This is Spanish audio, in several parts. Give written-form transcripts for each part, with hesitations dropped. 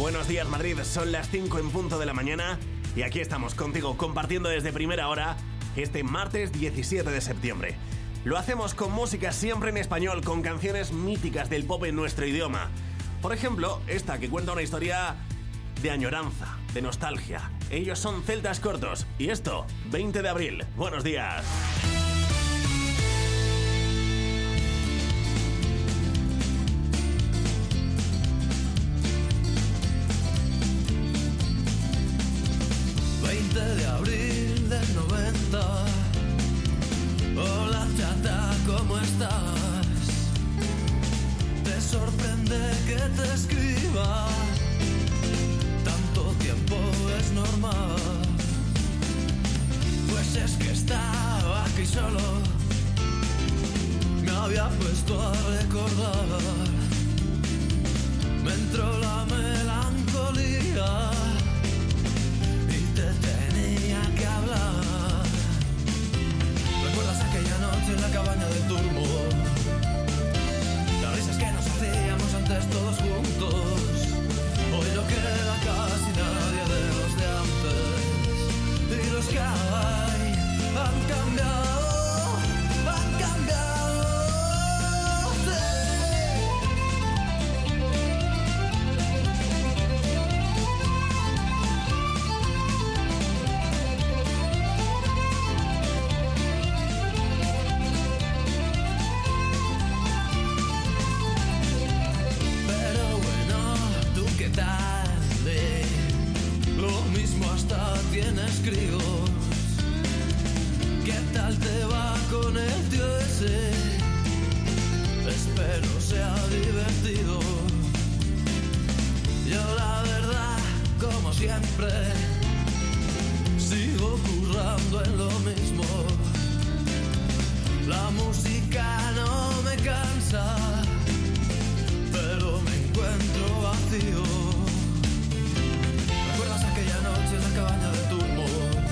Buenos días, Madrid. Son las 5 en punto de la mañana y aquí estamos contigo compartiendo desde primera hora este martes 17 de septiembre. Lo hacemos con música siempre en español, con canciones míticas del pop en nuestro idioma. Por ejemplo, esta que cuenta una historia de añoranza, de nostalgia. Ellos son Celtas Cortos y esto, 20 de abril. Buenos días. De abril del 90. Hola chata, ¿cómo estás? Te sorprende que te escriba. Tanto tiempo es normal. Pues es que estaba aquí solo. Me había puesto a recordar. Me entró la melancolía. Te tenía que hablar. ¿Recuerdas aquella noche en la cabaña del Turbo? Las risas que nos hacíamos antes todos juntos. Hoy no queda casi nadie de los de antes. Y los que hay han cambiado, han cambiado. Hasta tienes críos. ¿Qué tal te va con el tío ese? Espero sea divertido. Yo la verdad, como siempre, sigo currando en lo mismo. La música no me cansa, pero me encuentro vacío. ¿Recuerdas aquella noche en la cabaña del Turbo?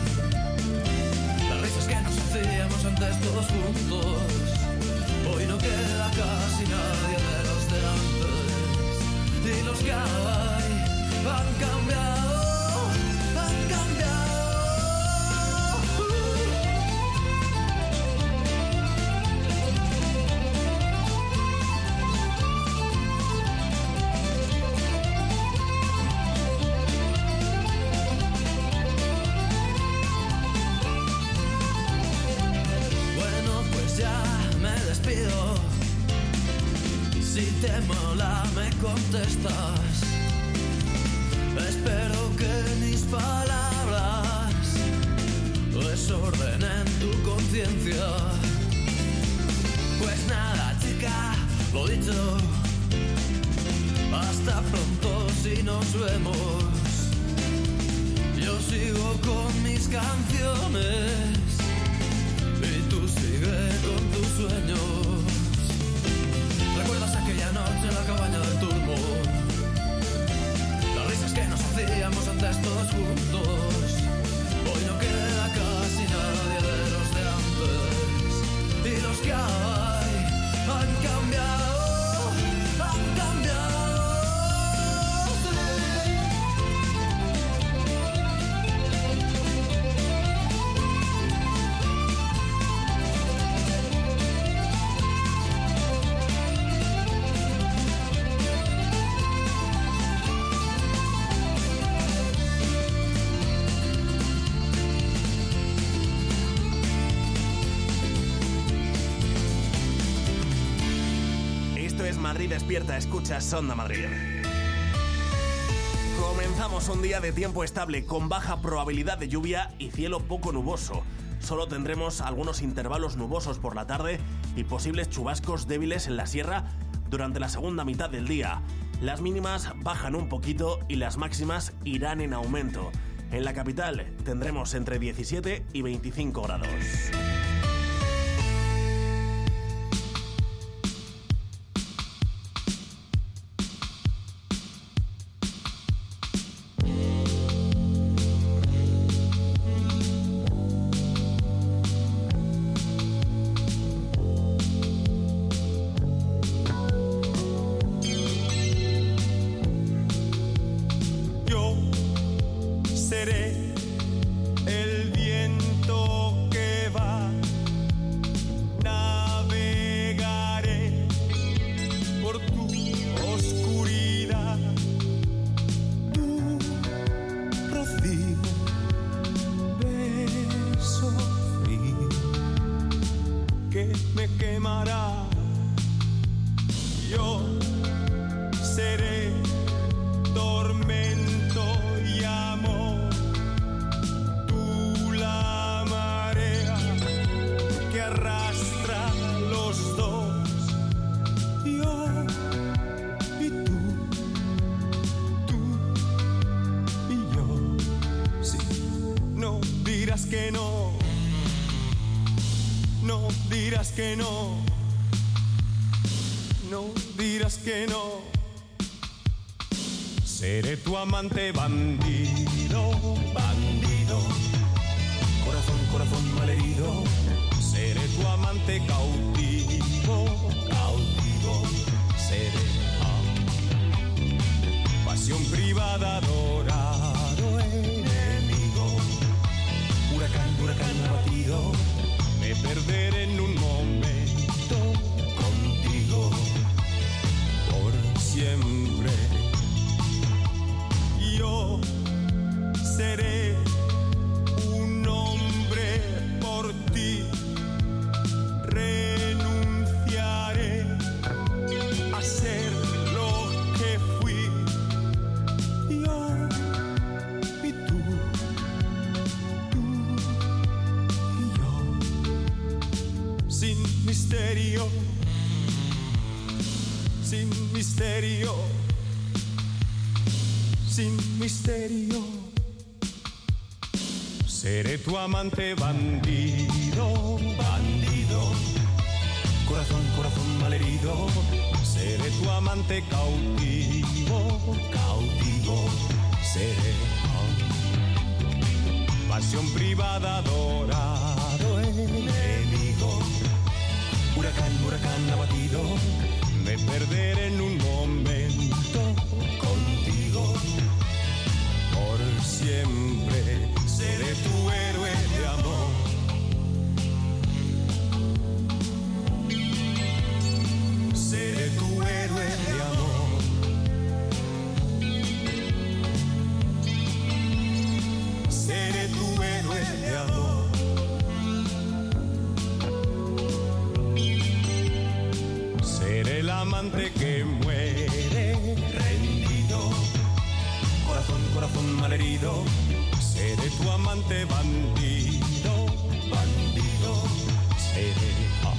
Las risas que nos hacíamos antes todos juntos. Hoy no queda casi nadie de los de antes. Y los que hay han cambiado, han cambiado. Si te mola me contestas. Espero que mis palabras desordenen tu conciencia. Pues nada chica, lo dicho. Hasta pronto si nos vemos. Yo sigo con mis canciones y tú sigue con tus sueños. ¿Recuerdas aquella noche en la cabaña del Turbo? Las risas que nos hacíamos antes todos juntos. Hoy no queda casi nadie de los de antes. Y los que hay han cambiado, han cambiado. Madrid despierta, escuchas Onda Madrid. Comenzamos un día de tiempo estable, con baja probabilidad de lluvia y cielo poco nuboso. Solo tendremos algunos intervalos nubosos por la tarde y posibles chubascos débiles en la sierra durante la segunda mitad del día. Las mínimas bajan un poquito y las máximas irán en aumento. En la capital tendremos entre 17 y 25 grados. dirás que no, no dirás que no, no dirás que no. Seré tu amante bandido, bandido, corazón, corazón malherido. Seré tu amante cautivo, cautivo. Seré pasión privada, adorado enemigo. Huracán, huracán abatido. Me perderé en un momento contigo por siempre. Yo seré un hombre por ti. Renunciaré a ser lo que fui. Yo y tú y yo. Sin misterio, sin misterio, sin misterio. Seré tu amante bandido, bandido, corazón, corazón malherido. Seré tu amante cautivo, cautivo. Seré pasión privada, adorado enemigo. Huracán, huracán abatido. Me perderé en un momento contigo por siempre. Seré tu héroe de amor. Seré tu héroe de amor. Seré tu héroe de amor. Seré el amante que muere rendido. Corazón, corazón malherido. Seré tu amante bandido, bandido. Seré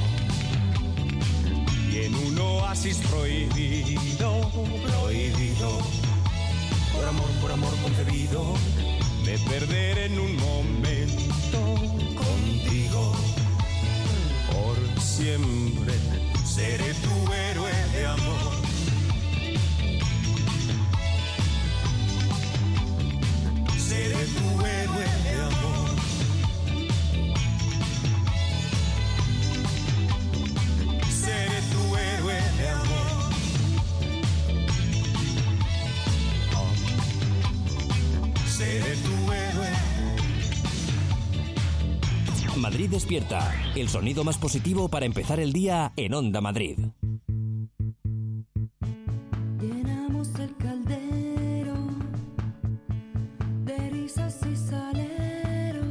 y en un oasis prohibido, prohibido. Por amor concebido. Me perderé en un momento contigo por siempre. Seré tu héroe de amor. Seré tu héroe de amor. Seré tu héroe de amor. Seré tu héroe. Madrid despierta. El sonido más positivo para empezar el día en Onda Madrid. Llenamos el caldero de risas y salero,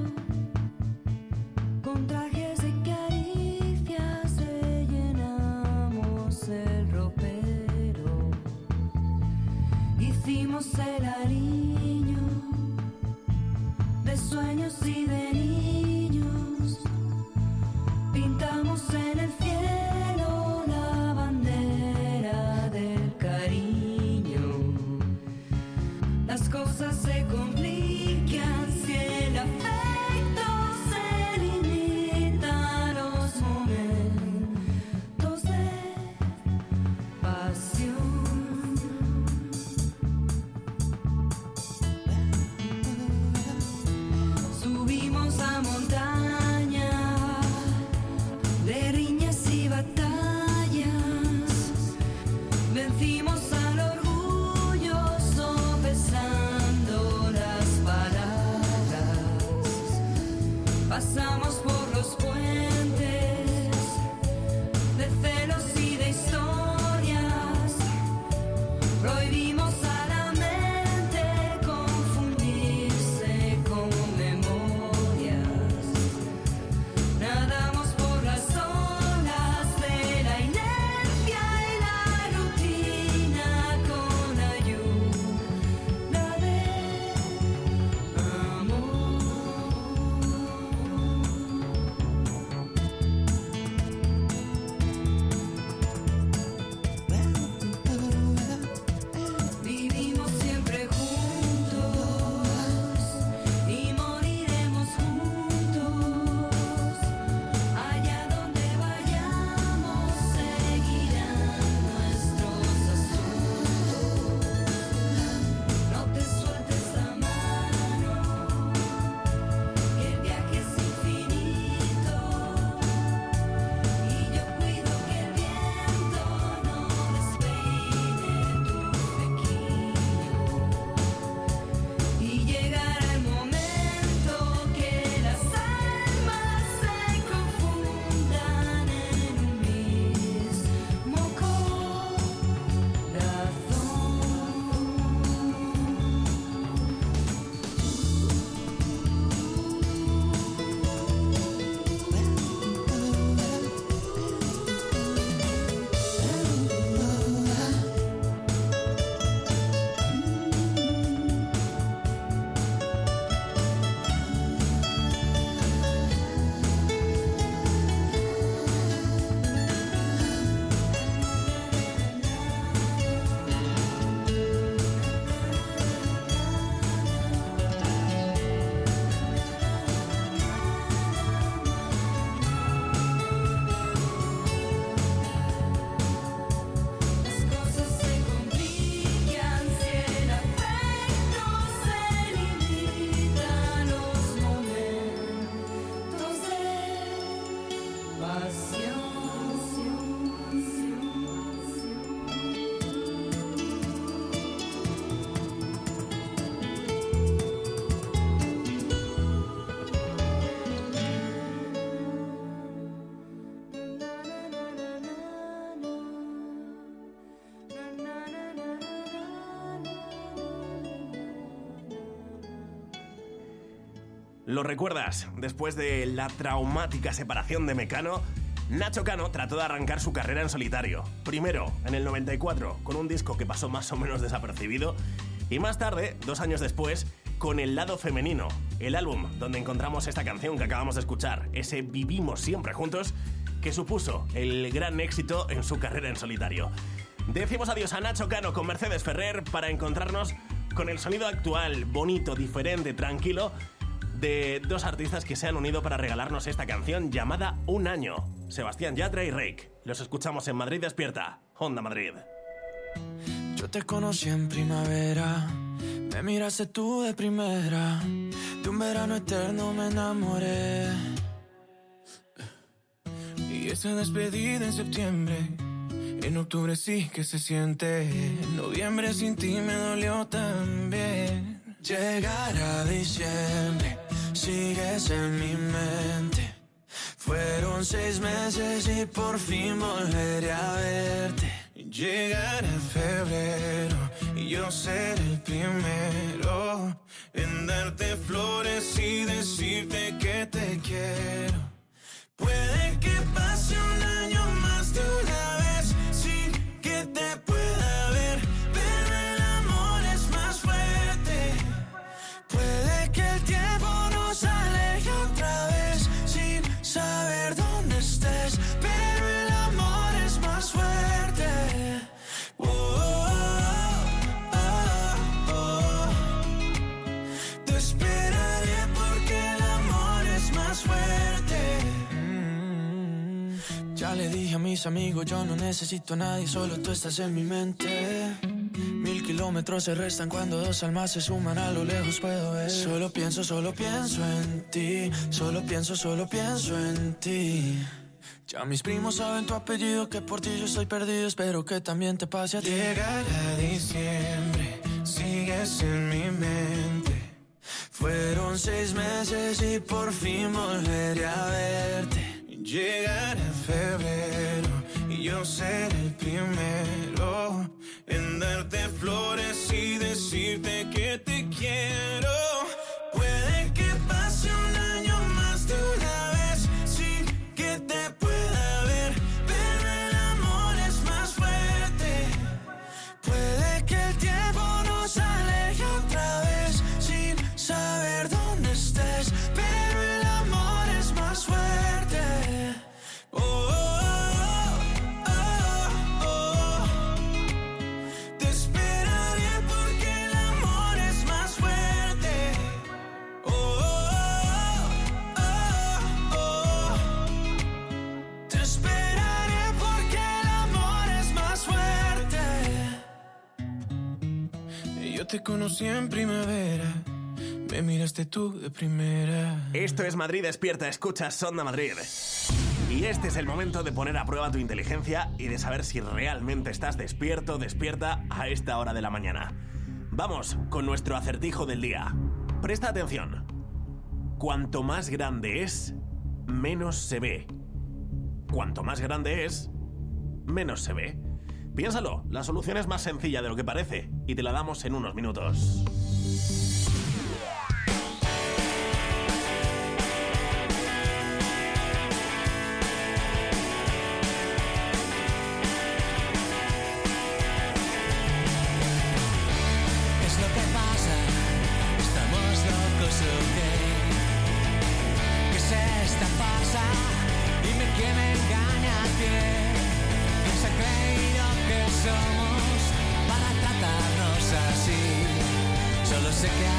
con trajes y caricias rellenamos el ropero. Hicimos el aliño de sueños y de niños. Pintamos en el cielo la bandera del cariño. Las cosas se complican si el afecto se limita a los momentos de pasión. Subimos a montaña de riñas y batallas. Vencimos al orgullo sopesando las palabras. Pasamos por los puentes de celos y de historias. Prohibimos a la mente confundirse con memorias. Nadamos por las olas de la inercia y la rutina con ayuda de amor. ¿Lo recuerdas? Después de la traumática separación de Mecano, Nacho Cano trató de arrancar su carrera en solitario. Primero, en el 94, con un disco que pasó más o menos desapercibido, y más tarde, 2 años después, con El lado femenino, el álbum donde encontramos esta canción que acabamos de escuchar, ese Vivimos siempre juntos, que supuso el gran éxito en su carrera en solitario. Decimos adiós a Nacho Cano con Mercedes Ferrer para encontrarnos con el sonido actual, bonito, diferente, tranquilo, de 2 artistas que se han unido para regalarnos esta canción llamada Un año. Sebastián Yatra y Reik. Los escuchamos en Madrid Despierta, Onda Madrid. Yo te conocí en primavera, me miraste tú de primera, de un verano eterno me enamoré. Y esa despedida en septiembre, en octubre sí que se siente, en noviembre sin ti me dolió también. Llegar a diciembre, sigues en mi mente. Fueron 6 meses y por fin volveré a verte. Llegar a febrero y yo seré el primero en darte flores y decirte que te quiero. Puede que pase un año más de una vez sin que te pueda ver, pero el amor es más fuerte. Puede que el tiempo nos aleje otra vez sin saber dónde estés, pero el amor es más fuerte. Oh, oh, oh, oh. Te esperaré porque el amor es más fuerte. Ya le dije a mis amigos, yo no necesito a nadie, solo tú estás en mi mente. 1000 kilómetros se restan cuando 2 almas se suman, a lo lejos puedo ver. Solo pienso en ti, solo pienso en ti. Ya mis primos saben tu apellido, que por ti yo estoy perdido, espero que también te pase a ti. Llegará diciembre, sigues en mi mente. Fueron 6 meses y por fin volveré a verte. Llegará febrero y yo seré el primero en darte flores y decirte que te quiero. Puede que pase un año más de una vez sin que te pueda ver, pero el amor es más fuerte. Puede que el tiempo nos aleje otra vez sin saber dónde estés, pero el amor es más fuerte. Oh, oh, oh, oh. Te esperaré porque el amor es más fuerte. Oh, oh, oh. Te esperaré porque el amor es más fuerte. Yo te conocí en primavera, me miraste tú de primera. Esto es Madrid Despierta, escuchas Onda Madrid. Y este es el momento de poner a prueba tu inteligencia y de saber si realmente estás despierto, despierta a esta hora de la mañana. Vamos con nuestro acertijo del día. Presta atención. Cuanto más grande es, menos se ve. Cuanto más grande es, menos se ve. Piénsalo, la solución es más sencilla de lo que parece y te la damos en unos minutos. Sé que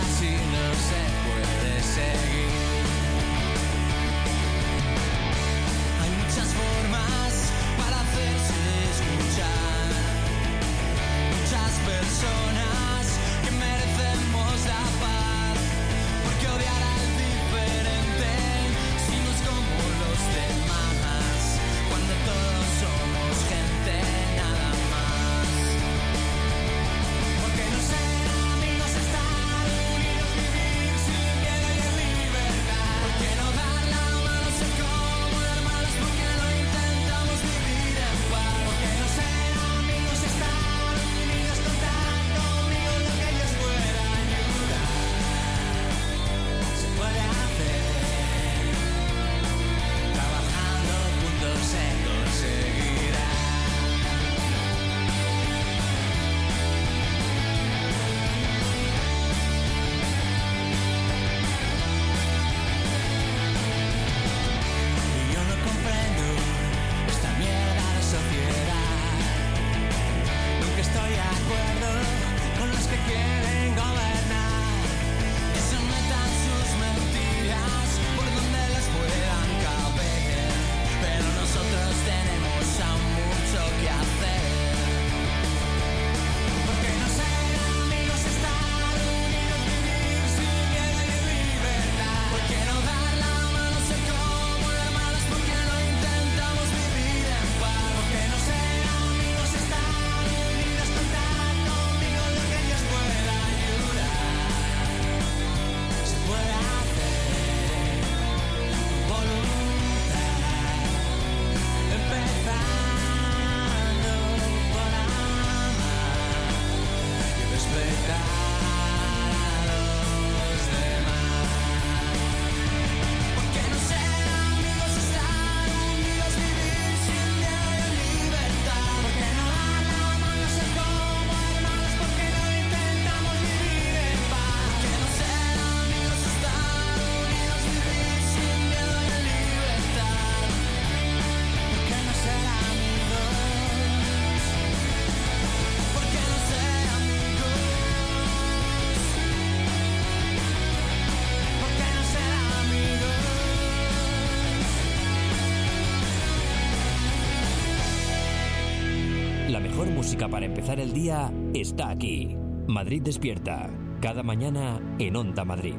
música para empezar el día está aquí. Madrid Despierta, cada mañana en Onda Madrid.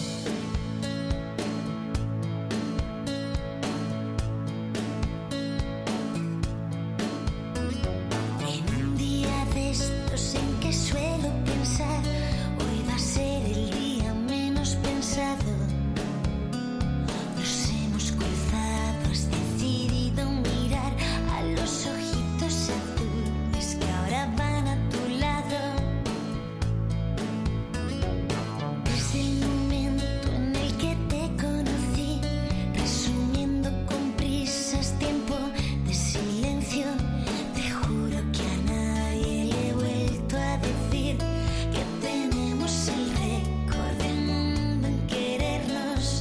En un día de estos en que suelo pensar, hoy va a ser el día menos pensado. Nos hemos cruzado, has decidido mirar a los ojitos azules que ahora van a tu lado. Desde el momento en el que te conocí, resumiendo con prisas tiempo de silencio, te juro que a nadie le he vuelto a decir que tenemos el récord del mundo en querernos.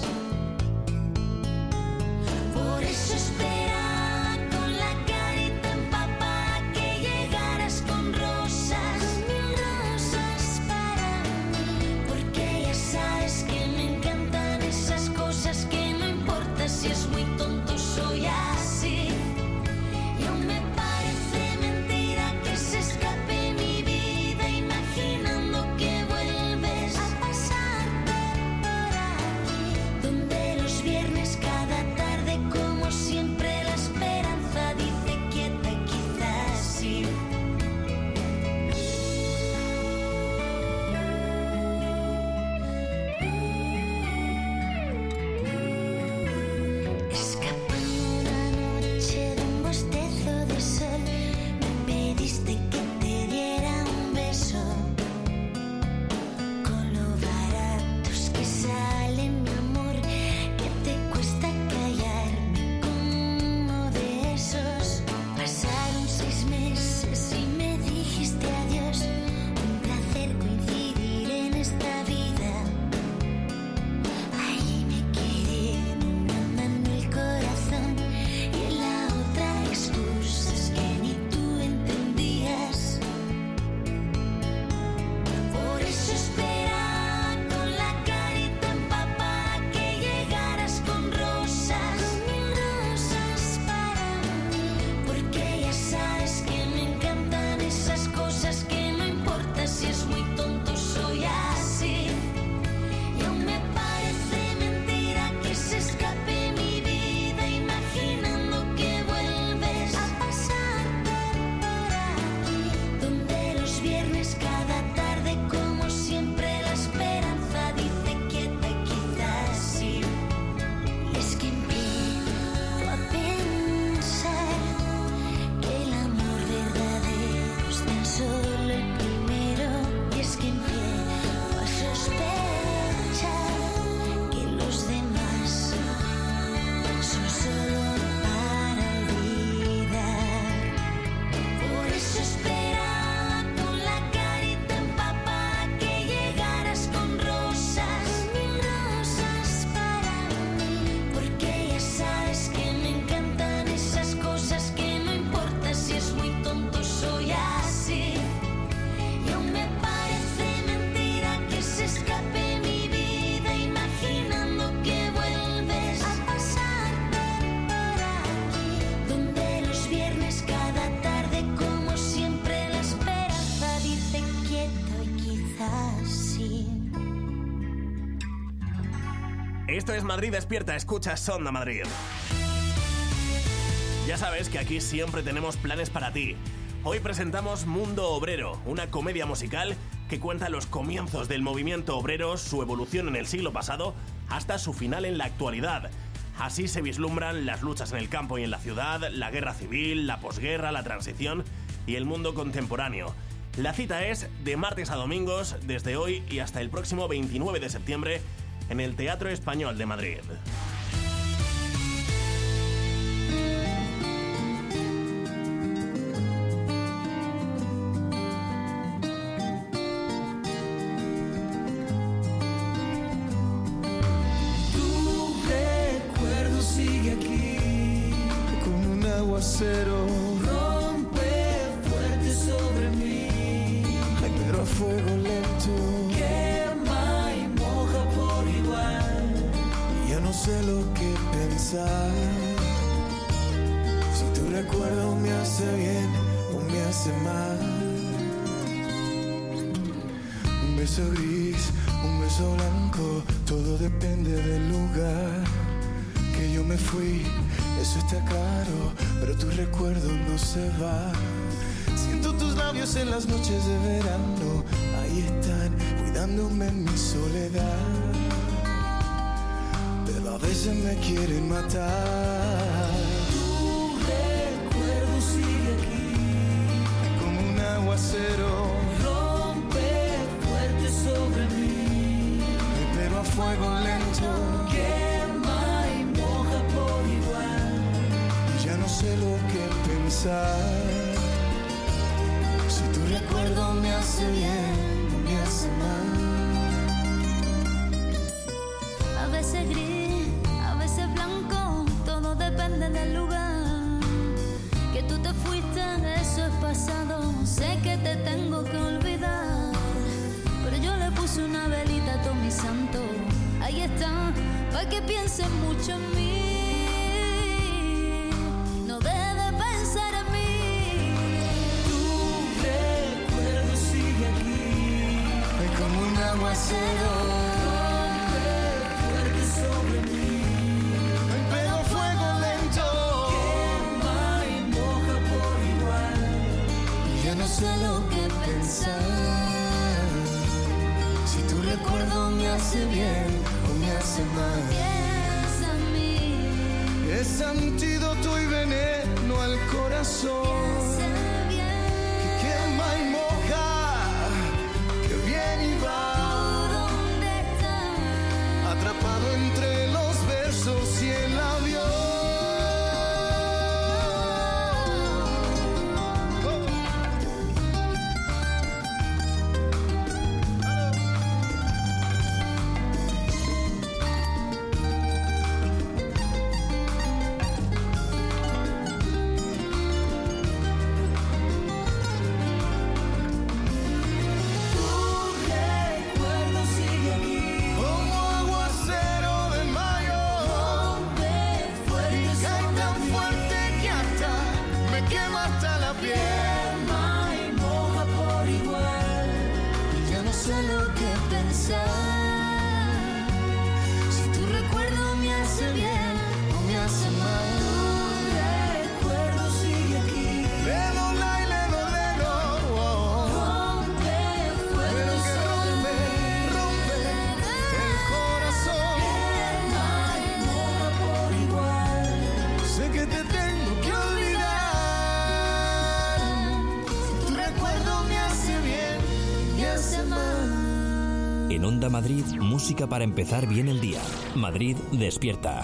Por eso esperaba con la carita empapada que llegaras con rosas, mil rosas para mí, porque ya sabes que me encantan esas cosas que no importa si es muy tonto, soy así. Y aún me parece mentira que se escape mi vida imaginando que vuelves a pasarte por aquí, donde los viernes cada tarde como siempre la esperanza dice quieta, quizás sí. Escapando una noche de un bostezo de sol, me pediste que te diera un beso. Con lo baratos que salen, mi amor, que te cuesta callarme con uno de esos. Pasaron 6 meses y me dijiste adiós. Un placer coincidir en esta vida. Allí me quedé en una mano el corazón y en la otra excusas que ni tú entendías. Por eso esperaba con la carita empapada que llegaras con rosas, mil rosas para mí, porque ya sabes que me encantan esas cosas que no importa si es muy tonto, soy así. Y aún me parece mentira que se escape mi vida imaginando que vuelves a pasarte por aquí, donde los viernes cada tarde como siempre la esperanza dice quieta, quizás sí. Y es que empiezo a pensar que el amor verdadero es tan solo el primero. Y es que empiezo a sospechar que los demás son solo para olvidar. Por eso esperaba con la carita empapada que llegaras con rosas, mil rosas para mí, porque ya sabes que me encantan esas cosas que no importa si es muy tonto, soy así. Y aún me parece mentira que se escape mi vida imaginando que vuelves a pasarte por aquí, donde los viernes cada tarde como siempre la esperanza dice quieto y quizás sí. Esto es Madrid Despierta, escuchas Onda Madrid. Ya sabes que aquí siempre tenemos planes para ti. Hoy presentamos Mundo Obrero, una comedia musical que cuenta los comienzos del movimiento obrero, su evolución en el siglo pasado, hasta su final en la actualidad. Así se vislumbran las luchas en el campo y en la ciudad, la guerra civil, la posguerra, la transición y el mundo contemporáneo. La cita es de martes a domingos, desde hoy y hasta el próximo 29 de septiembre, en el Teatro Español de Madrid. Tu recuerdo sigue aquí, Como un aguacero, rompe fuerte sobre mí, ay, pero a fuego lento. quema y moja por igual. Ya no sé lo que pensar. Si tu recuerdo me hace bien o me hace mal. Un beso gris, un beso blanco, todo depende del lugar. Que yo me fui, eso está claro, pero tu recuerdo no se va. Siento tus labios en las noches de verano, ahí están, cuidándome en mi soledad. Pero a veces me quieren matar. Tu recuerdo sigue aquí, Como un aguacero, rompe fuerte sobre mí, pero a fuego lento. quema y moja por igual. Y ya no sé lo que pensar. Si tu recuerdo me hace bien o me hace mal. A veces gris, a veces blanco, todo depende del lugar. Que tú te fuiste, eso es pasado, sé que te tengo que olvidar. Pero yo le puse una velita a todo mi santo, ahí está, para que piensen mucho en mí. No dejes de pensar en mí. Tu recuerdo sigue aquí, Es como un aguacero, fuerte sobre mí, pero a fuego lento. quema y moja por igual. Y ya no sé lo que pensar. Si tu recuerdo me hace bien o me hace mal. Piensa en mí, Es antídoto y veneno al corazón. sé bien. Quema y moja, que viene y va. ¿Dónde estás? Atrapado entre los versos y el avión. Tu recuerdo sigue aquí, Como aguacero de mayo, rompe fuerte y cae sobre tan mí, fuerte que hasta me quema hasta la piel. quema y moja por igual. Y ya no sé lo que pensar. Si tu recuerdo me hace bien o me hace mal. Recuerdo sigue aquí, Lelo, lai, lelo, lelo, oh. rompe Pero fuerte que sobre rompe, mí, rompe el corazón. quema y moja por igual. Sé que te tengo que olvidar. Tu recuerdo me hace bien, me hace mal. En Onda Madrid, música para empezar bien el día. Madrid despierta.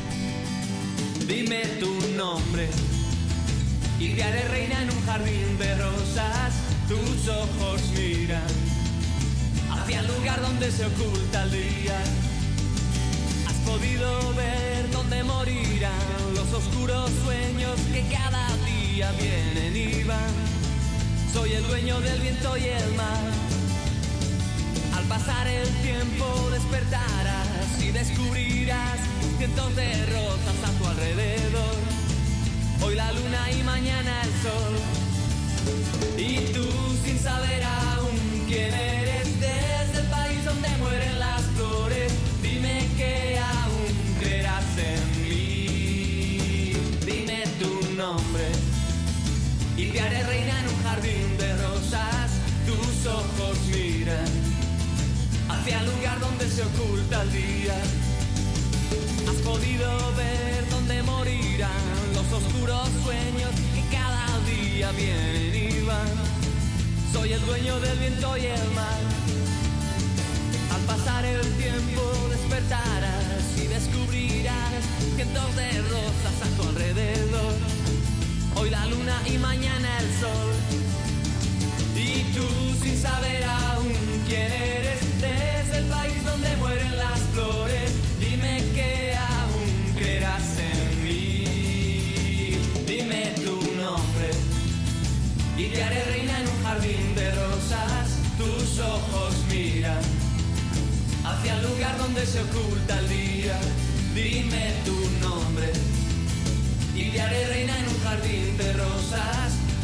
Dime tu nombre y te haré reina en un jardín de rosas. Tus ojos miran hacia el lugar donde se oculta el día. Has podido ver dónde morirán los oscuros sueños que cada día vienen y van. Soy el dueño del viento y el mar. Al pasar el tiempo despertarás y descubrirás cientos de rosas a tu alrededor. Hoy la luna y mañana el sol. Y tú sin saber aún quién eres, desde el país donde mueren las flores, dime que aún creerás en mí. Dime tu nombre y te haré reina en un jardín de rosas. Tus ojos miran hacia el lugar donde se oculta el día. Has podido ver dónde morirán los oscuros sueños que cada día vienen y van. Soy el dueño del viento y el mar. Al pasar el tiempo despertarás y descubrirás cientos de rosas a tu alrededor. Hoy la luna y mañana el sol. Y tú sin saber aún quién eres, desde el país donde mueren las flores, dime que aún creerás en mí. Dime tu nombre y te haré reina en un jardín de rosas. Tus ojos miran hacia el lugar donde se oculta el día. Dime tu nombre y te haré reina en un jardín de rosas. Tus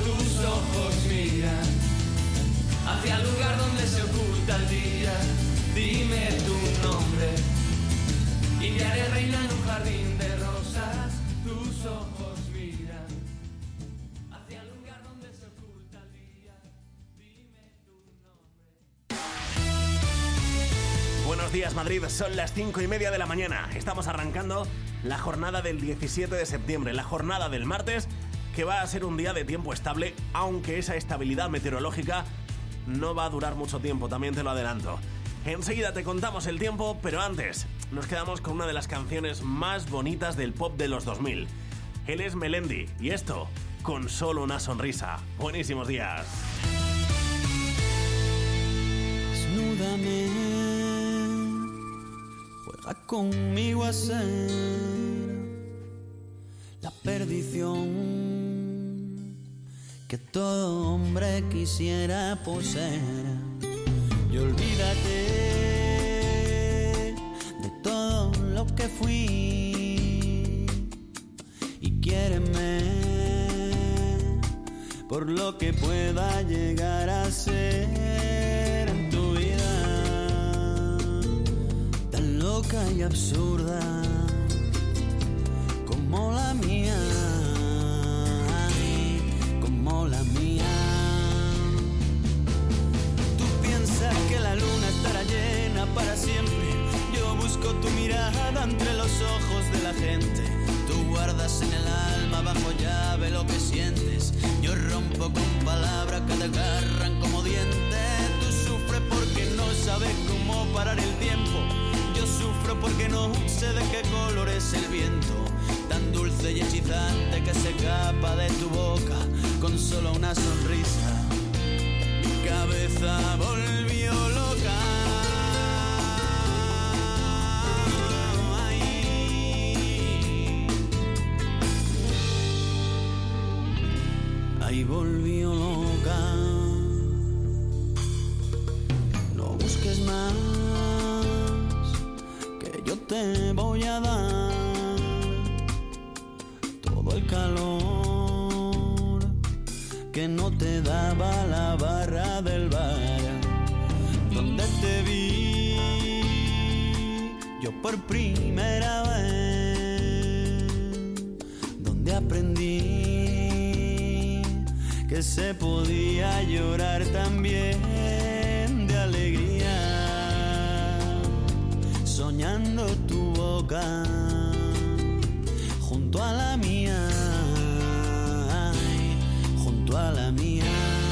ojos miran hacia el lugar donde se oculta el día. Dime tu nombre y te haré reina en un jardín de rosas. Tus ojos miran hacia el lugar donde se oculta el día. Dime tu nombre. Buenos días, Madrid. Son las 5:30 de la mañana. Estamos arrancando la jornada del 17 de septiembre, la jornada del martes, que va a ser un día de tiempo estable, aunque esa estabilidad meteorológica no va a durar mucho tiempo, también te lo adelanto. Enseguida te contamos el tiempo, pero antes nos quedamos con una de las canciones más bonitas del pop de los 2000. Él es Melendi y esto, Con solo una sonrisa. Buenísimos días. Desnúdame, juega conmigo a ser la perdición que todo hombre quisiera poseer. Y olvídate de todo lo que fui y quiéreme por lo que pueda llegar a ser en tu vida, tan loca y absurda como la mía, como la mía. Que la luna estará llena para siempre. Yo busco tu mirada entre los ojos de la gente. Tú guardas en el alma bajo llave lo que sientes. Yo rompo con palabras que te agarran como dientes. Tú sufres porque no sabes cómo parar el tiempo. Yo sufro porque no sé de qué color es el viento, tan dulce y hechizante que se escapa de tu boca con solo una sonrisa. Mi cabeza volvió loca. Ahí volvió loca. No busques más, que yo te voy a dar todo el calor que no te daba la barra del bar donde te vi yo por primera vez, donde aprendí que se podía llorar también de alegría, soñando tu boca junto a la mía, a la mía.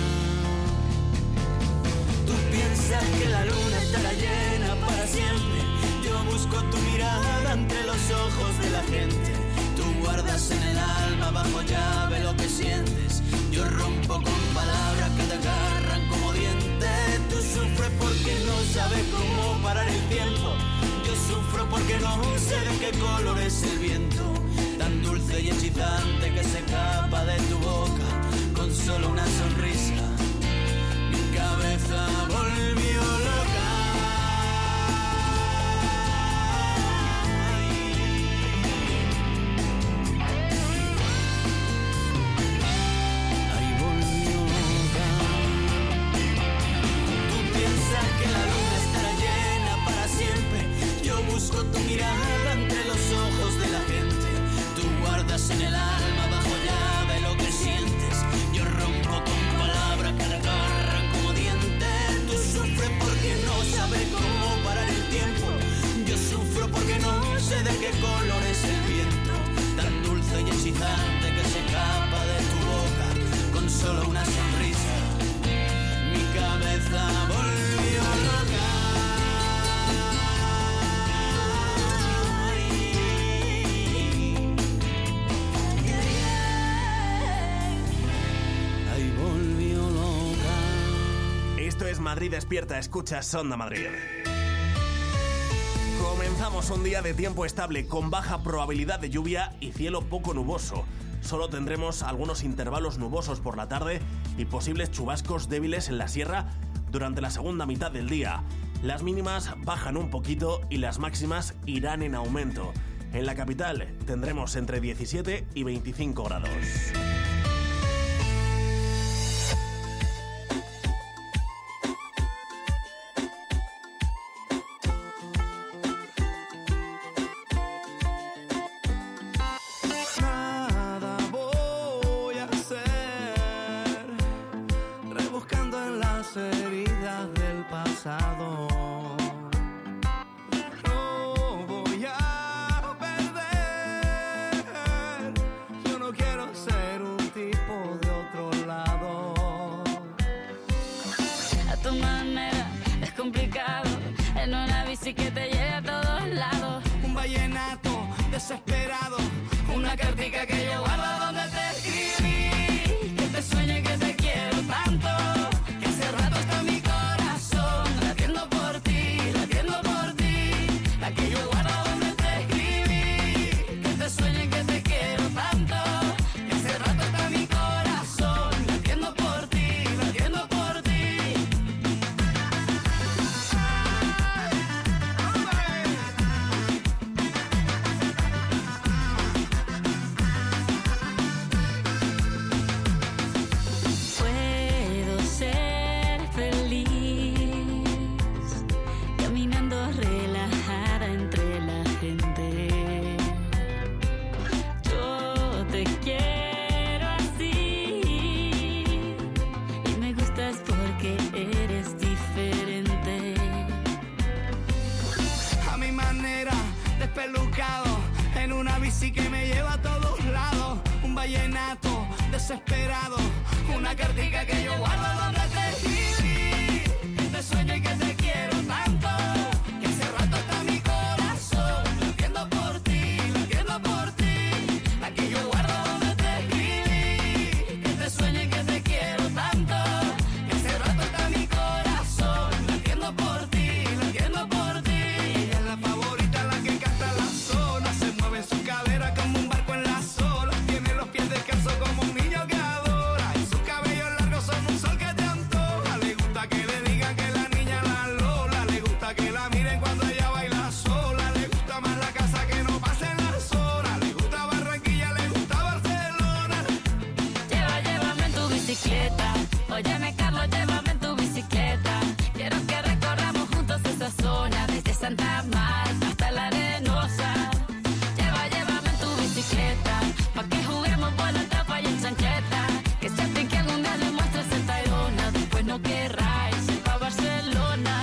Tú piensas que la luna estará llena para siempre. Yo busco tu mirada entre los ojos de la gente. Tú guardas en el alma bajo llave lo que sientes. Yo rompo con palabras que te agarran como dientes. Tú sufres porque no sabes cómo parar el tiempo. Yo sufro porque no sé de qué color es el viento, tan dulce y hechizante que se escapa de tu boca con solo una sonrisa. Mi cabeza volvió loca. Ahí volvió loca. Tú piensas que la luna estará llena para siempre. Yo busco tu mirada entre los ojos de la gente. Tú guardas en el alma bajo llave lo que sientes. Yo rompo con palabras que te agarran como dientes. Tú sufres porque no sabes cómo parar el tiempo. Yo sufro porque no sé de qué color es el viento, tan dulce y excitante que se escapa de tu boca con solo una sonrisa. Mi cabeza volvió loca. Esto es Madrid Despierta, escuchas Onda Madrid. Comenzamos un día de tiempo estable con baja probabilidad de lluvia y cielo poco nuboso. Solo tendremos algunos intervalos nubosos por la tarde y posibles chubascos débiles en la sierra durante la segunda mitad del día. Las mínimas bajan un poquito y las máximas irán en aumento. En la capital tendremos entre 17 y 25 grados. manera es complicado en una bici que te lleve a todos lados. Un vallenato desesperado, una cartica que yo guardo donde te escribí, que te sueño y que te quiero tanto, que hace rato está mi corazón latiendo por ti, la que yo guardo donde te escribí, que te sueño y que te quiero tanto, que hace rato está mi corazón latiendo por ti. En una bici que me lleva a todos lados, un vallenato desesperado, una cartica que yo guardo donde te escribí, que te sueño y que te quiero tanto, que hace rato está mi corazón latiendo por ti, la que yo guardo donde te escribí, que te sueño y que te quiero tanto, que hace rato está mi corazón latiendo por ti. Ella es la favorita, la que canta la zona, se mueve en su cadera como un barco en las olas, tiene los pies descalzos como un niño que adora, y sus cabellos largos son un sol que te antoja. Le gusta que le digan que la niña la Lola, le gusta que la miren cuando ella baila sola, le gusta más la casa que no pasen las horas, le gusta Barranquilla, le gusta Barcelona. Llévame en tu bicicleta, óyeme Carlos, llévame en tu bicicleta, quiero que recorramos juntos esa zona, desde Santa Marta hasta la Arenosa. Llévame en tu bicicleta, pa' que juguemos por la tapa y en chancleta, que siempre que algún día le muestres el Tayrona, después no querráis ir pa' Barcelona.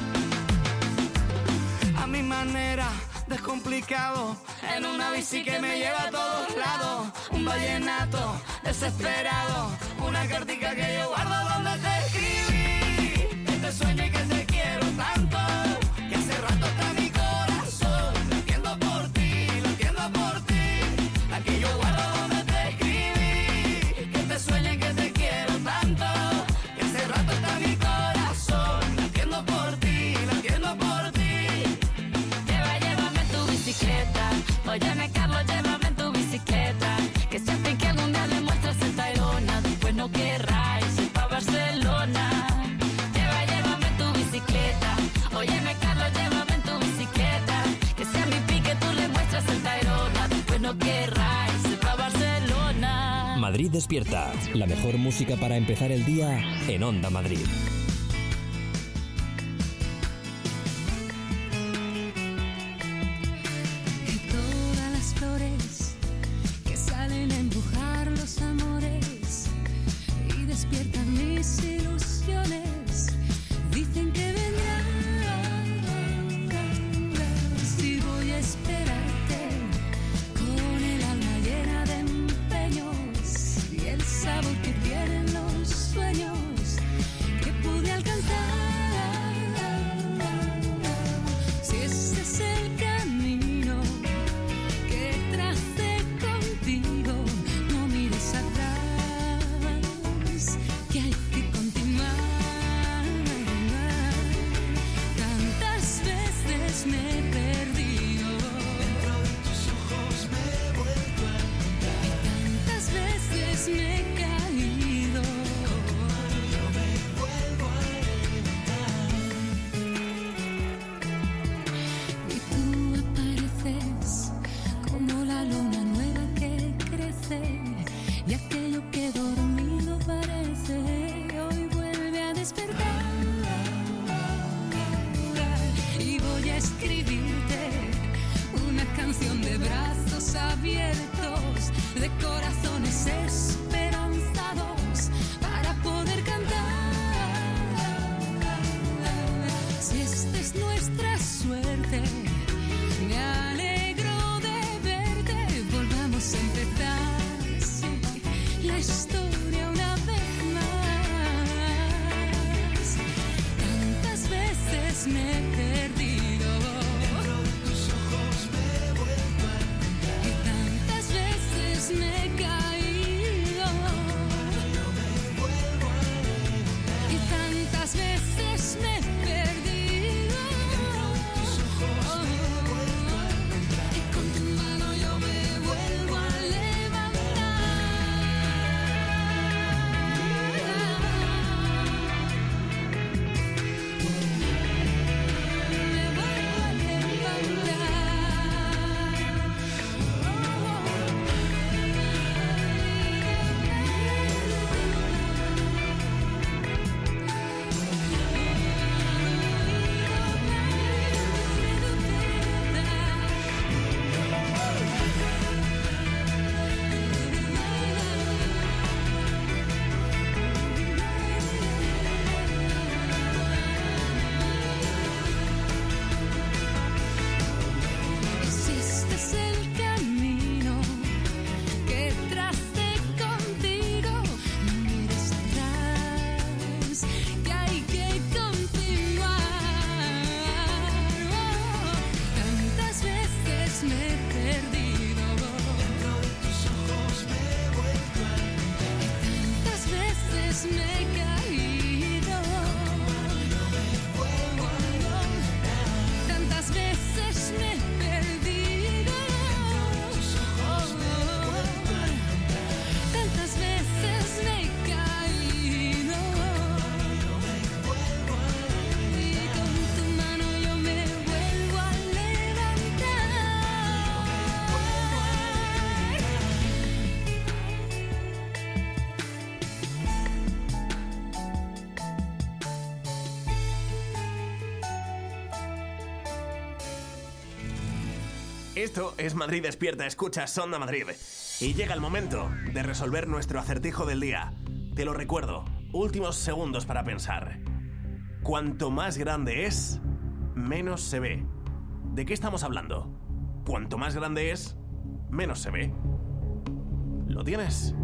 A mi manera, descomplicado, en una bici que me lleva a todos lados, un vallenato desesperado, una cartica que yo guardo donde te escribí, que te sueño y que te quiero tanto, que hace rato está mi corazón latiendo por ti, la que yo guardo donde te escribí, que te sueño y que te quiero tanto, que hace rato está mi corazón latiendo por ti. Llévame en tu bicicleta, óyeme Carlos, llévame en tu bicicleta, que siempre que algún día le muestres el Tayrona, después no querráis ir pa' Barcelona. Llévame en tu bicicleta, óyeme Carlos, llévame en tu bicicleta, que sea mi pique tú le muestras el Tayrona, después no querráis ir pa' Barcelona. Madrid despierta, la mejor música para empezar el día en Onda Madrid. Que todas las flores que salen a embrujar los amores y despiertan mis ilusiones, dicen que vendrás y voy a esperarte con el alma llena de empeños y el sabor que tienen los sueños que pude alcanzar. Si ese es el camino que tracé contigo, no mires atrás, que hay que continuar. Tantas veces me he perdido, dentro de tus ojos me he vuelto a encontrar, y tantas veces me he caído, yo me vuelvo a levantar. Y tú apareces como la luna nueva que crece, y aquello que dormido parece hoy vuelve a despertar. Y voy a escribirte una canción de brazos abiertos, de corazones esperanzados, para poder cantar. Si esta es nuestra suerte, me alegro de verte, volvamos a empezar, sí, la historia una vez más. veces me he perdido. Dentro de tus ojos me he vuelto a encontrar. Y tantas veces me he caído. Yo me vuelvo a levantar. Y tantas veces me he perdido. Dentro de tus ojos me he vuelto a encontrar. Y con tu mano yo me vuelvo a levantar. Me vuelvo a levantar. Si este es el camino que tracé contigo, no mires atrás, que hay que continuar. Tantas veces me he perdido. Dentro de tus ojos me he vuelto a encontrar. Tantas veces me he caído. Tantas veces me he perdido. Tantas veces me he caído. Y con tu mano yo me vuelvo a levantar. Esto es Madrid Despierta, escuchas Onda Madrid. Y llega el momento de resolver nuestro acertijo del día. Te lo recuerdo, últimos segundos para pensar. Cuanto más grande es, menos se ve. ¿De qué estamos hablando? Cuanto más grande es, menos se ve. ¿Lo tienes?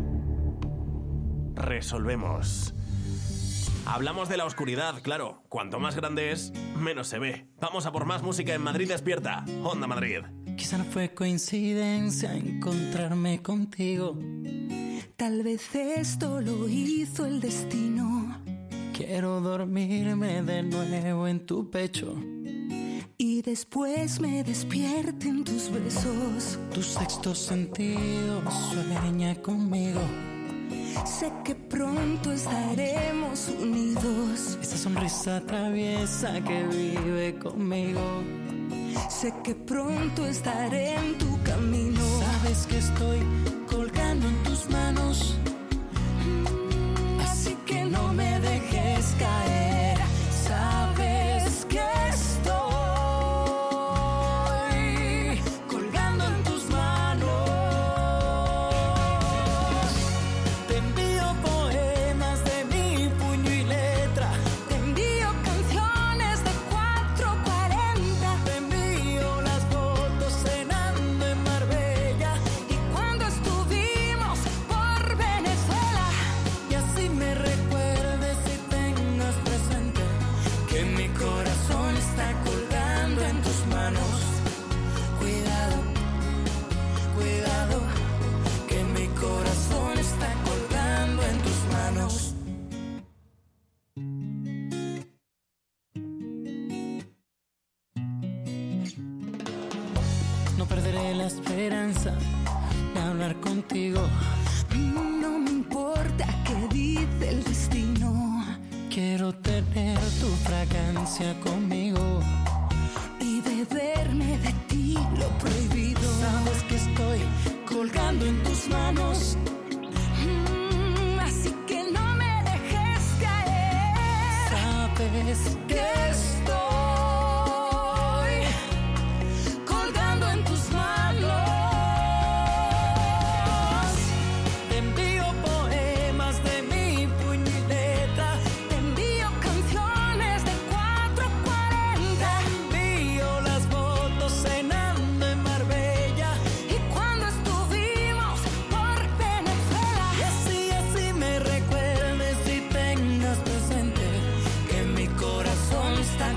Resolvemos. Hablamos de la oscuridad, claro. Cuanto más grande es, menos se ve. Vamos a por más música en Madrid Despierta, Onda Madrid. Quizá no fue coincidencia encontrarme contigo. Tal vez esto lo hizo el destino. Quiero dormirme de nuevo en tu pecho. Y después me despierte en tus besos. Tu sexto sentido sueña conmigo. Sé que pronto estaremos unidos. Esa sonrisa traviesa que vive conmigo. Sé que pronto estaré en tu camino. Sabes que estoy colgando en tus manos. Así que no me dejes caer. Sabes que estoy colgando en tus manos. Te envío poemas de mi puño y letra. Te envío canciones de 440. Te envío las fotos cenando en Marbella. Y cuando estuvimos por Venezuela. Y así me recuerdes y tengas presente Que mi corazón está colgando en tus manos. Cuidado, cuidado, que mi corazón está colgando en tus manos. no perderé la esperanza de hablar contigo. No me importa qué dice el destino. Quiero tener tu fragancia conmigo. Y beberme de ti lo prohibido. Sabes que estoy colgando en tus manos. Así que no me dejes caer. Sabes Que estoy colgando en tus manos. te envío poemas de mi puño y letra. Te envío canciones de 440. Te envío las fotos cenando en Marbella. Y cuando estuvimos por Venezuela. Y así me recuerdes y tengas presente Que mi corazón está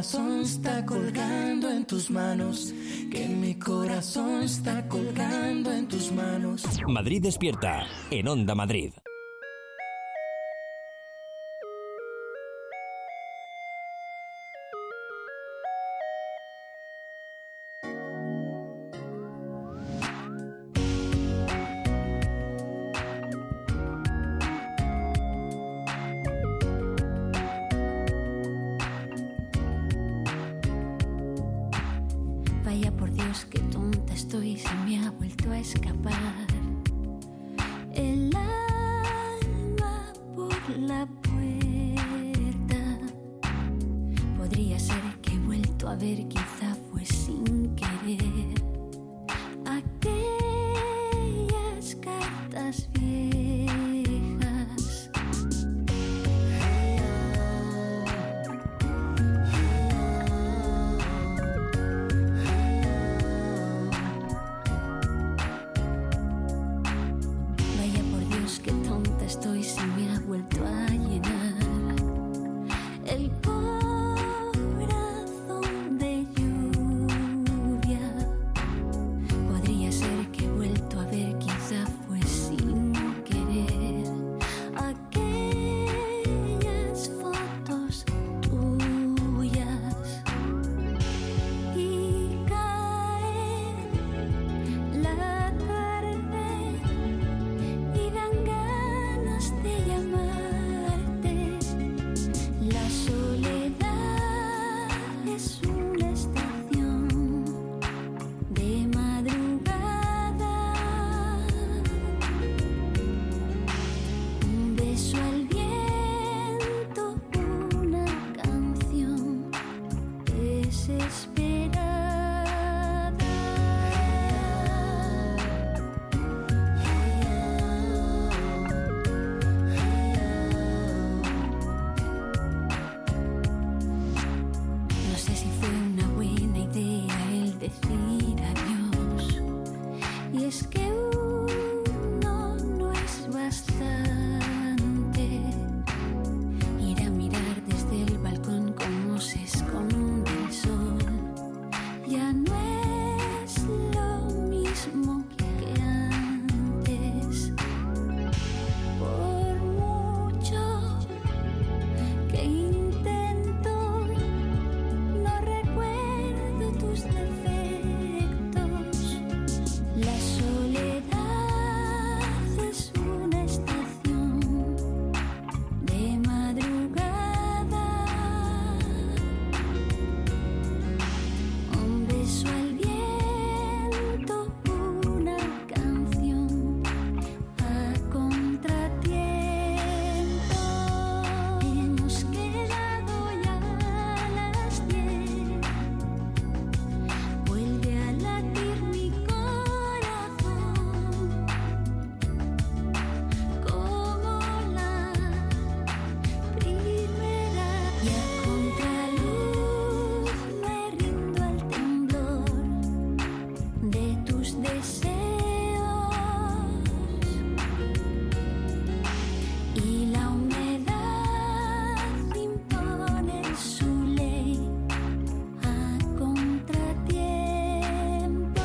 corazón está colgando en tus manos, que mi corazón está colgando en tus manos. Madrid despierta en Onda Madrid. Vaya por Dios, qué tonta estoy, se me ha vuelto a escapar el alma por la puerta. Podría ser que he vuelto a ver, quizá fue sin querer, aquellas cartas viejas. Vaya por Dios, qué tonta estoy, se me ha vuelto a llenar el corazón de lluvia. Podría ser que he vuelto a ver, quizá fue sin querer, aquellas fotos tuyas. Y cae la tarde y dan ganas de llamarte. La soledad es una estación de madrugada. Un beso al viento, una canción desesperada. No sé si fue una buena idea el decir adiós, y es que uno no es bastante. Ir a mirar desde el balcón cómo se esconde el sol, ya no es lo mismo que antes. Por mucho que intento, no recuerdo tus defectos. La soledad es una estación de madrugada. Un beso al viento, una canción a contratiempo. Hemos quedado ya a las 10. Vuelve a latir mi corazón como la primera. Y a contraluz me rindo al temblor de tus deseos, y la humedad impone su ley a contratiempo.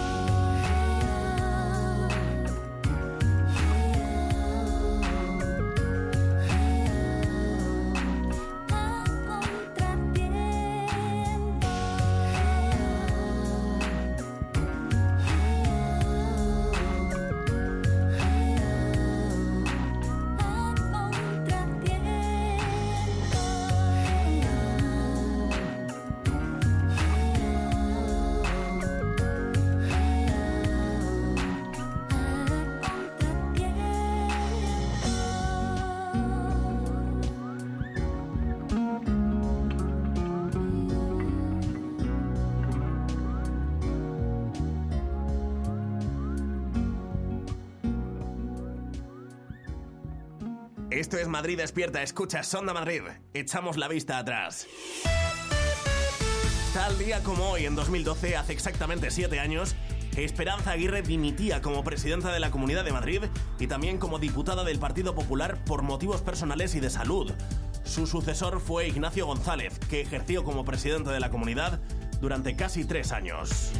Esto es Madrid despierta, escuchas Onda Madrid. Echamos la vista atrás. Tal día como hoy, en 2012, hace exactamente 7 años, Esperanza Aguirre dimitía como presidenta de la Comunidad de Madrid y también como diputada del Partido Popular por motivos personales y de salud. Su sucesor fue Ignacio González, que ejerció como presidente de la comunidad durante casi 3 años.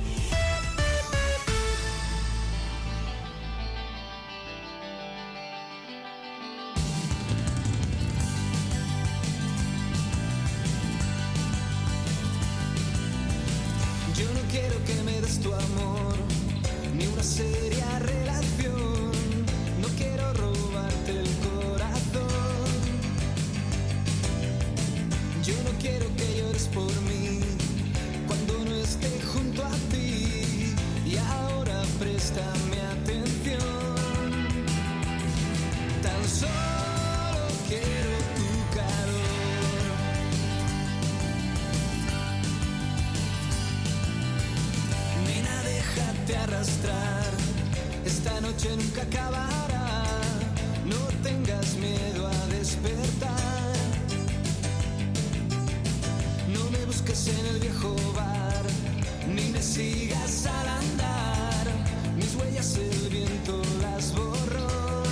Yo no quiero que me des tu amor, ni una seria relación. No quiero robarte el corazón. Yo no quiero que llores por mí cuando no esté junto a ti. Y ahora préstame atención. Tan solo quiero tu calor. Nena, déjate arrastrar. Esta noche nunca acabará. No tengas miedo a despertar. No me busques en el viejo bar, ni me sigas al andar. Mis huellas el viento las borró.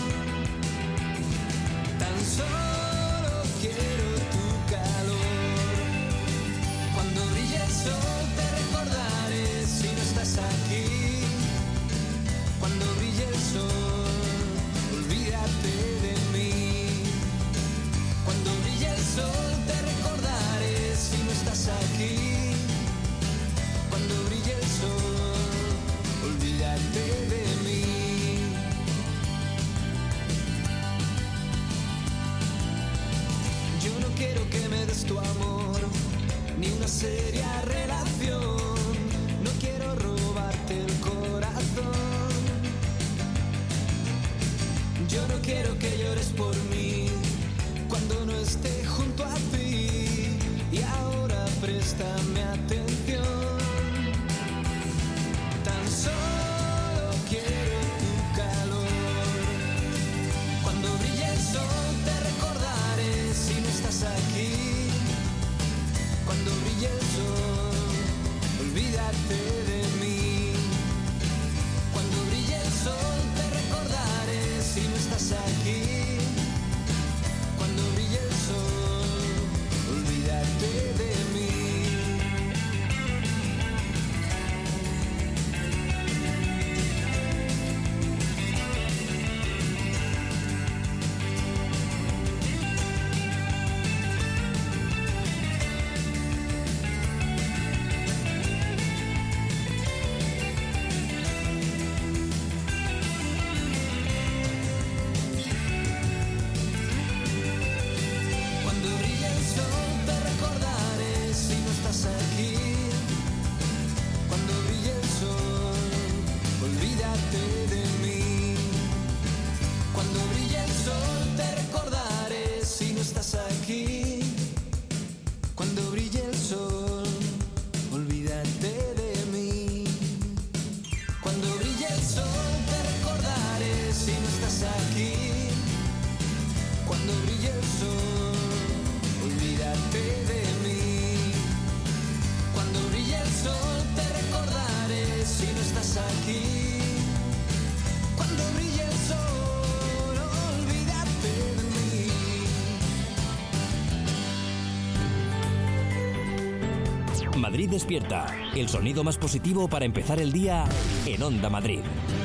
Tan solo quiero tu calor. Cuando brille el sol te recordaré si no estás aquí. Cuando brille el sol, olvídate de mí. Cuando brille el sol te recordaré si no estás aquí. Cuando brille el sol, olvídate de mí. Yo no quiero que me des tu amor, ni una seria relación. No quiero robarte el corazón. Yo no quiero que llores por mí cuando no esté junto a ti. Y ahora préstame atención. Tan solo quiero tu calor. Cuando brille el sol te recordaré si no estás aquí. Cuando brille el sol, olvídate de mí. Cuando brille el sol te recordaré si no estás aquí. Cuando brille el sol, olvídate de mí. Cuando brille el sol te recordaré si no estás aquí. Cuando brille el sol, olvídate de mí. Cuando brille el sol te recordaré si no estás aquí. Cuando brille el sol, olvídate de mí. Cuando brille el sol te recordaré si no estás aquí. Cuando brille el sol, olvídate de mí. Cuando brille el sol te recordaré si no estás aquí. Cuando brille el sol, olvídate de mí. Madrid despierta, el sonido más positivo para empezar el día en Onda Madrid.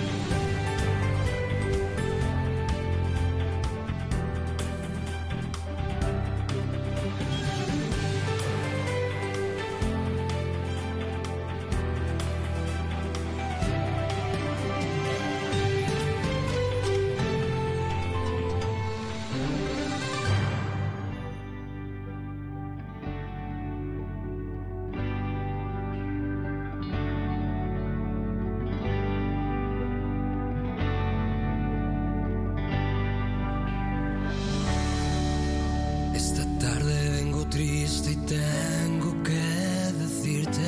Esta tarde vengo triste y tengo que decirte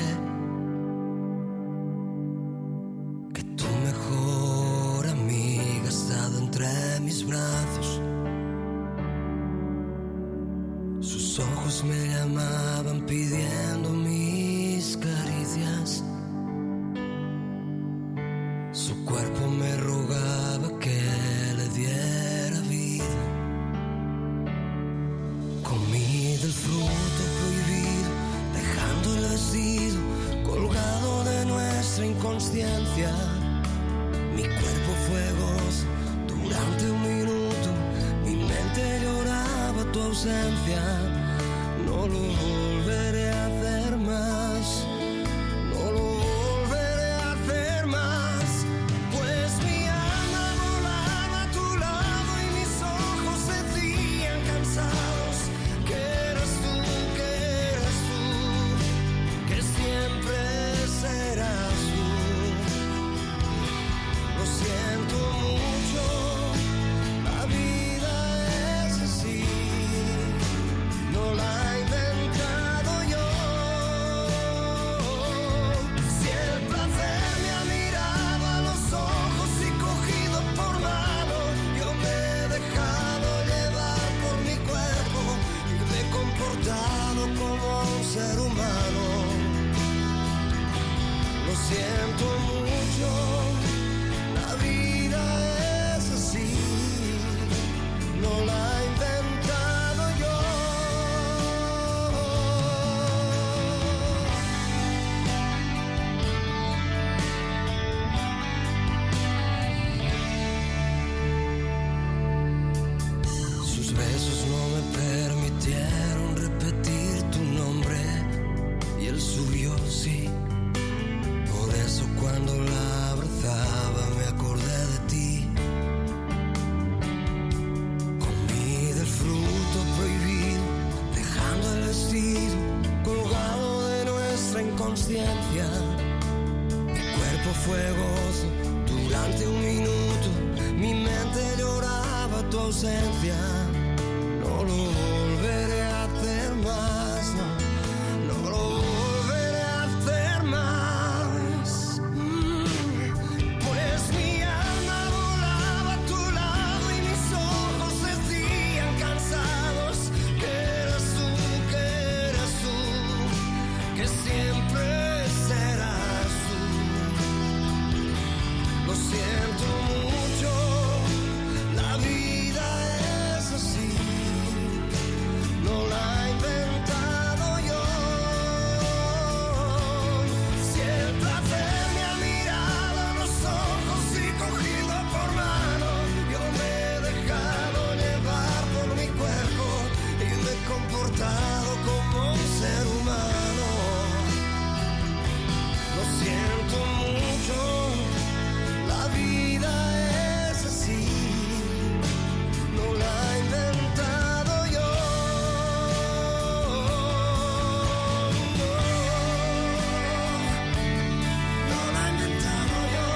que tu mejor amiga ha estado entre mis brazos. Sus ojos me llamaban pidiendo mis caricias. Su cuerpo me rogaba que le diera vida. Con inconsciencia. Mi cuerpo fue gozo durante un minuto, mi mente lloraba tu ausencia. No lo volveré a hacer más, no lo volveré a hacer más, pues mi alma volaba a tu lado y mis ojos decían cansados que eras tú, que siempre serás tú. Lo siento mucho, la vida es así, no la he inventado yo. Si el placer me ha mirado a los ojos y cogido por mano, yo me he dejado llevar por mi cuerpo y me he comportado como un ser humano. Lo siento mucho, la vida es así, no la he inventado yo. Sus besos no me permitieron repetir tu nombre y el suyo sí. Por eso cuando la abrazaba me acordé de ti. Comí del fruto prohibido, dejando el vestido colgado de nuestra inconsciencia. Mi cuerpo fue gozo durante un minuto, mi mente lloraba tu ausencia. No lo volveré a hacer más, no lo volveré a hacer más. Pues mi alma volaba a tu lado y mis ojos decían cansados que eras tú, que siempre serás tú. Lo siento mucho, la vida es así, no la he inventado yo. Si el placer me ha mirado a los ojos y cogido por mano, yo me he dejado llevar por mi cuerpo y me he comportado como un ser humano. Lo siento mucho, la vida es así, no la he inventado yo. No la he inventado yo.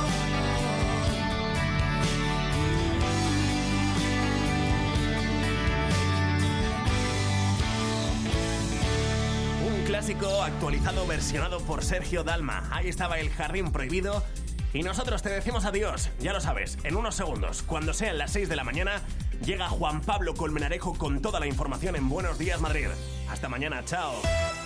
Un clásico actualizado, versionado por Sergio Dalma. Ahí estaba El Jardín Prohibido. Y nosotros te decimos adiós, ya lo sabes, en unos segundos. Cuando sean las 6 de la mañana, llega Juan Pablo Colmenarejo con toda la información en Buenos Días Madrid. Hasta mañana, chao.